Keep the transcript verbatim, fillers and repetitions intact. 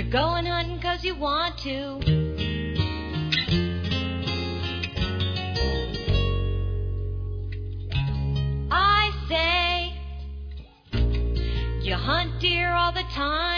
You're going hunting 'cause you want to. I say, you hunt deer all the time.